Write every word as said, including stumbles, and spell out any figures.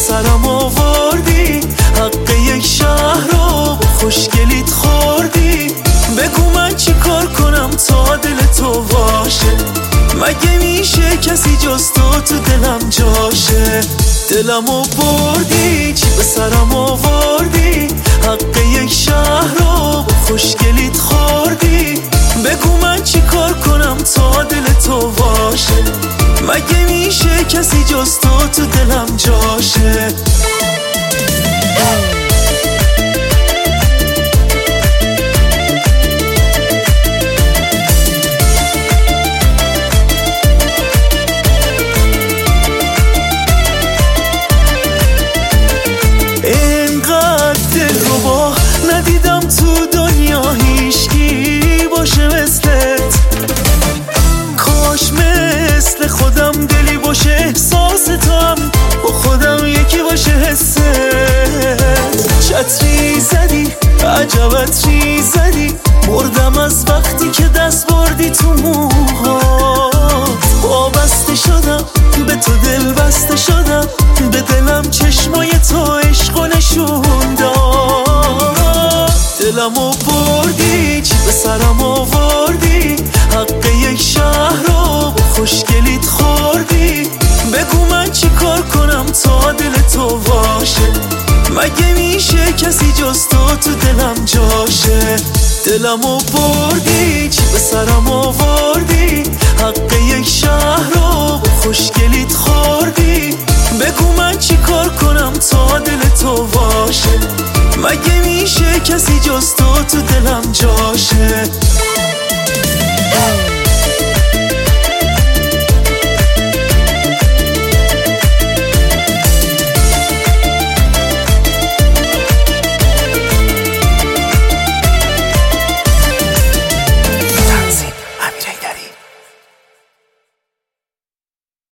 سرم آوردی، حق یک شهر رو خوشگلیت خوردی. بگو من چی کار کنم تا دل تو باشه؟ مگه میشه کسی جز تو تو دلم جاشه؟ دلمو بردی، چی به سرم آوردی، حق یک شهر رو خوشگلیت خوردی. بگو من چی کار کنم تا دل تو باشه؟ مگه میشه کسی جز تو تو دلم جاشه؟ اینقدر دلربا ندیدم تو دنیا هیچکی باشه مثلت. کاش مثل خودم دلی باشه احساس تو هم با خودم یکی باشه حست. چتری زدی عجب عطری زدی، مردم از وقتی که دست بردی تو موها. وابسته شدم به تو، دل بسته شدم به دلم، چشمای تو عشق و نشون داد. دلمو بردی، چی به سرم آوردی، حق یک شهر رو خوشگلیت خوردی. بگو من چی کار کنم تا دل تو باشه؟ مگه میشه کسی جز تو تو دلم جاشه؟ دلمو بردی، چی به سرم آوردی، حق یک شهر رو خوشگلیت خوردی. بگو من چی کار کنم تا دل تو باشه؟ مگه میشه کسی جز تو تو دلم جاشه؟